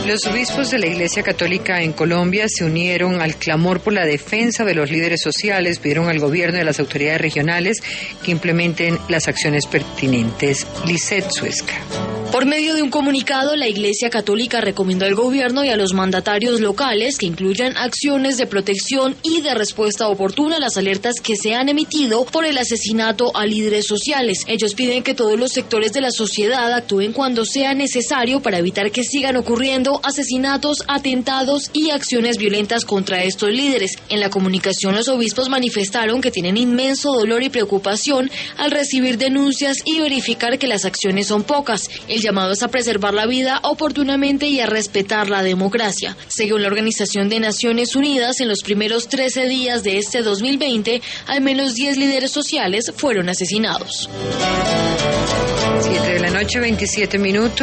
Los obispos de la Iglesia Católica en Colombia se unieron al clamor por la defensa de los líderes sociales, pidieron al gobierno y a las autoridades regionales que implementen las acciones pertinentes. Lisette Suesca. Por medio de un comunicado, la Iglesia Católica recomendó al gobierno y a los mandatarios locales que incluyan acciones de protección y de respuesta oportuna a las alertas que se han emitido por el asesinato a líderes sociales. Ellos piden que todos los sectores de la sociedad actúen cuando sea necesario para evitar que sigan ocurriendo asesinatos, atentados y acciones violentas contra estos líderes. En la comunicación, los obispos manifestaron que tienen inmenso dolor y preocupación al recibir denuncias y verificar que las acciones son pocas. El llamado es a preservar la vida oportunamente y a respetar la democracia. Según la Organización de Naciones Unidas, en los primeros 13 días de este 2020, al menos 10 líderes sociales fueron asesinados. 7 de la noche, 27 minutos.